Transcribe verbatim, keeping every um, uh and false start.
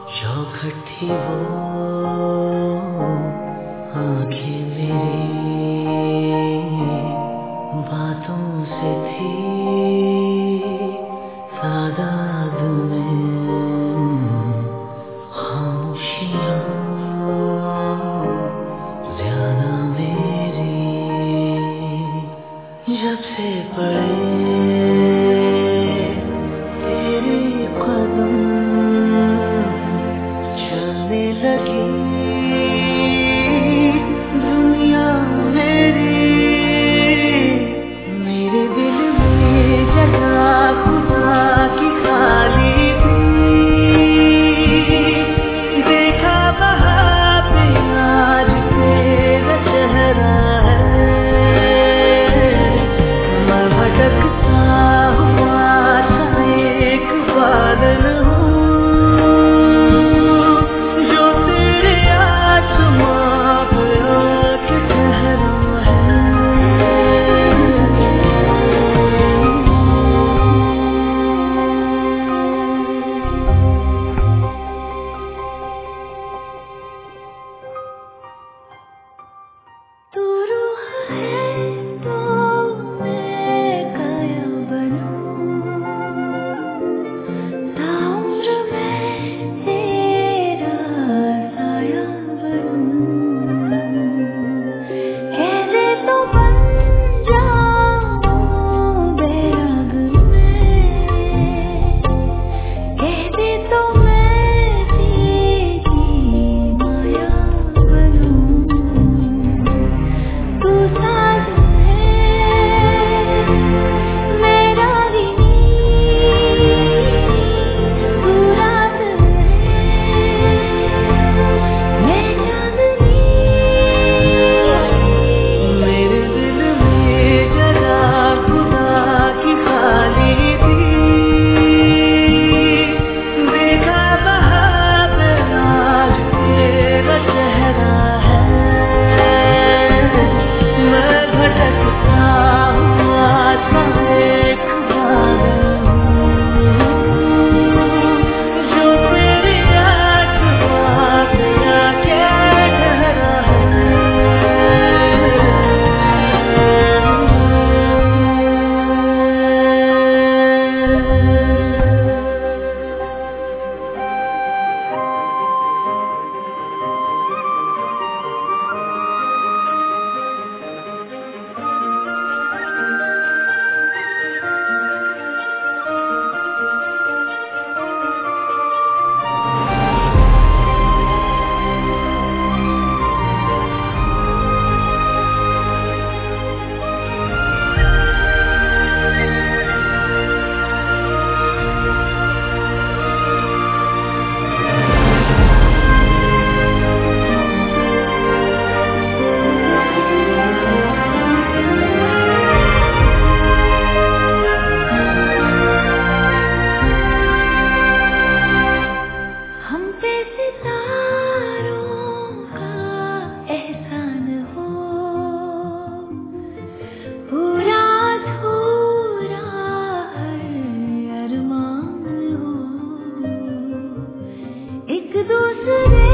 चौखट थी वो आँखें मेरी, बातों से थी तादाद में खामोशियाँ ज्यादा मेरी। जब से पड़े तेरे कदम चलने लगी दुनिया मेरी। मेरे दिल में जगह खुदा की खाली थी। देखा वहाँ पे आज तेरा चेहरा है। मैं भटकता हुआ सा एक बादल हूँ जो तेरे आसमां पे आके ठहरा है। तू रूह है तो मैं काया बनूं, ताउम्र मैं तेरा साया बनूं। कह दे तो बन जाऊं बैराग में, कह दे तो मैं तेरी माया बनूं। तू साज है मेरा गिनी, तू रात है मैं चांदनी। मेरे दिल में जगह खुदा की खाली थी। देखा वहाँ पे आज तेरा चेहरा है। मैं भटकता हुआ सा एक बादल हूँ जो तेरी आसमां पे आके ठहरा हम पे सितारों का एहसान हो, पूरा अधूरा हर अरमान हो। एक दूसरे